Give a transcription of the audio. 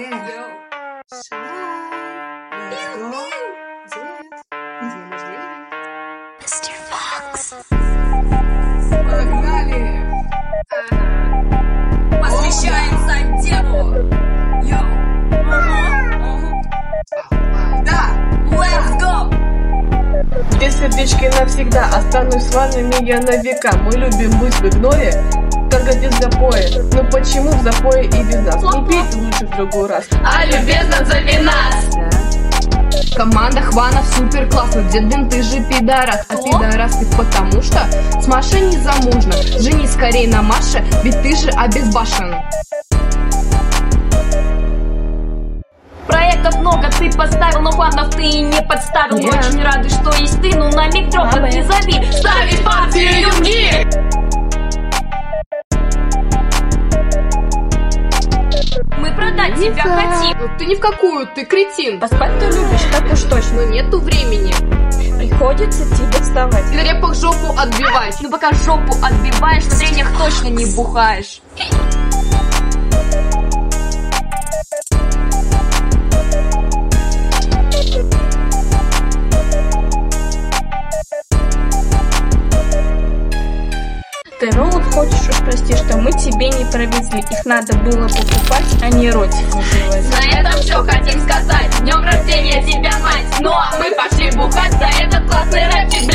Йоу. Let's go. День рождения. Mr. Fox. Погнали. Посвящаем тему. Йоу. Да. Let's go. Где сердечки навсегда, останусь с вами я на века. Мы любим быть в игноре, как отец в запое. Но почему в запое и без нас? Не пейте лучше в другой раз. А любезно зови нас. Команда Хванов супер классно. Дедвин, ты же пидорас. А пидорас ты потому что с Машей не замужна. Женись скорей на Маше, ведь ты же обезбашен. Проектов много ты поставил, но Хванов ты и не подставил. Мы очень рады, что есть ты, ну на миг дропот не зови. Ставить партию юнги! Мы продать тебя хотим. Ну ты ни в какую, ты кретин. Поспать ты любишь, так уж точно. Но нету времени. Приходится тебе вставать. И на репах жопу отбивать. Ну пока жопу отбиваешь, в трениях точно не бухаешь. Ты роллов хочешь уж прости, что мы тебе не провезли. Их надо было покупать, а не ротик вызывать. На этом все хотим сказать. С днем рождения тебя, мать! Ну а мы пошли бухать за этот классный рэпчик.